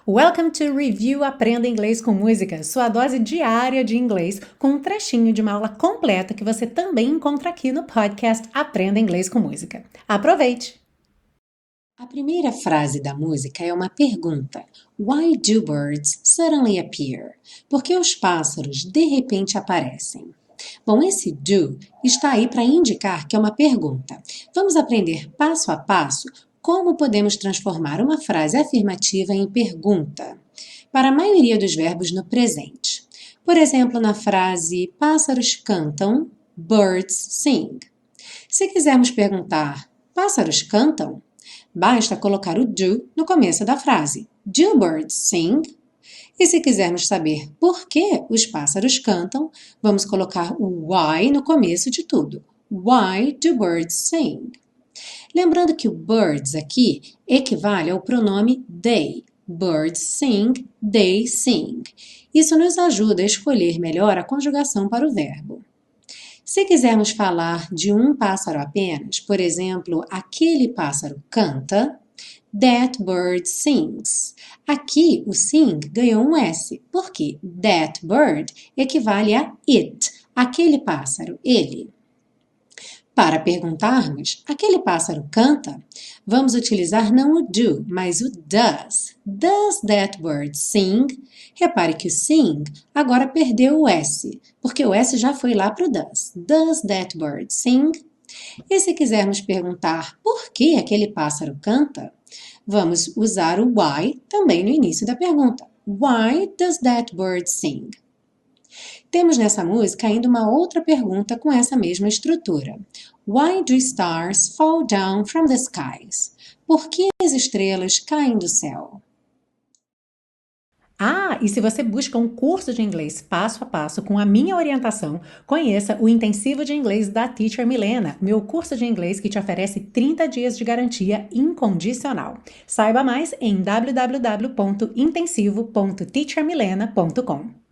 Welcome to Review Aprenda Inglês com Música, sua dose diária de inglês, com um trechinho de uma aula completa que você também encontra aqui no podcast Aprenda Inglês com Música. Aproveite! A primeira frase da música é uma pergunta. Why do birds suddenly appear? Por que os pássaros de repente aparecem? Bom, esse do está aí para indicar que é uma pergunta. Vamos aprender passo a passo como podemos transformar uma frase afirmativa em pergunta, para a maioria dos verbos no presente. Por exemplo, na frase pássaros cantam, birds sing. Se quisermos perguntar, pássaros cantam? Basta colocar o do no começo da frase. Do birds sing? E se quisermos saber por que os pássaros cantam, vamos colocar o why no começo de tudo. Why do birds sing? Lembrando que o birds aqui equivale ao pronome they. Birds sing, they sing. Isso nos ajuda a escolher melhor a conjugação para o verbo. Se quisermos falar de um pássaro apenas, por exemplo, aquele pássaro canta, that bird sings. Aqui o sing ganhou um S, porque that bird equivale a it, aquele pássaro, ele. Para perguntarmos, aquele pássaro canta? Vamos utilizar não o do, mas o does. Does that bird sing? Repare que o sing agora perdeu o S, porque o S já foi lá para o does. Does that bird sing? E se quisermos perguntar por que aquele pássaro canta, vamos usar o why também no início da pergunta. Why does that bird sing? Temos nessa música ainda uma outra pergunta com essa mesma estrutura. Why do stars fall down from the skies? Por que as estrelas caem do céu? E se você busca um curso de inglês passo a passo com a minha orientação, conheça o Intensivo de Inglês da Teacher Milena, meu curso de inglês que te oferece 30 dias de garantia incondicional. Saiba mais em www.intensivo.teachermilena.com.